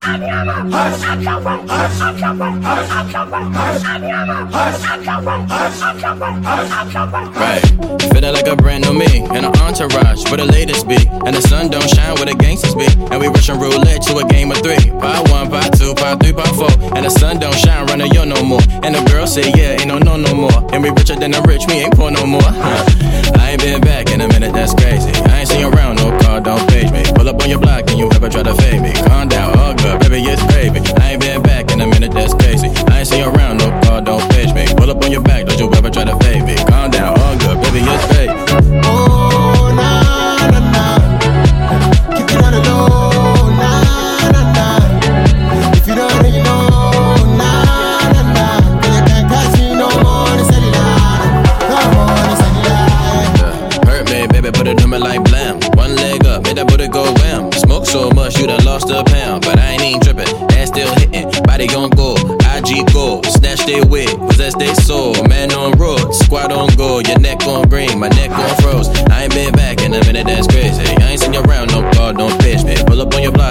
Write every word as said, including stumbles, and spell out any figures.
Right, feeling like a brand new me in an entourage where the latest be, and the sun don't shine where the gangsters be, and we rushing roulette to a game of three. Pot one, pot two, pot three, pot four, and the sun don't shine running yo no more. And the girl say yeah, ain't no no no more, and we richer than the rich, we ain't poor no more. I ain't been back in a minute, that's crazy. I ain't seen you around, no car, don't page me. Pull up on your block and you ever try to fade me. Calm down, all good, baby, it's gravy. I ain't been back in a minute, that's crazy. I ain't seen you around, no car, don't page me. Pull up on your back, don't you ever try to fade me. Calm down, all good, baby, it's gravy. Oh, na, na, na. Keep it on the low, na, na, na. If you don't know, you know, na, na, na. Then you can't catch me no more, it's a lie. No more, it's a lie. Hurt me, baby, put it on me like blam. One leg up, made that booty go wham. Smoke so much, you done lost a pound. But I ain't even tripping, ass still hitting. Body gon' go, I G go. Snatch they wig, possess they soul. Man on road, squad on go. Your neck on green, my neck on froze. I ain't been back in a minute, that's crazy. I ain't seen you around, no car, don't pitch me. Pull up on your block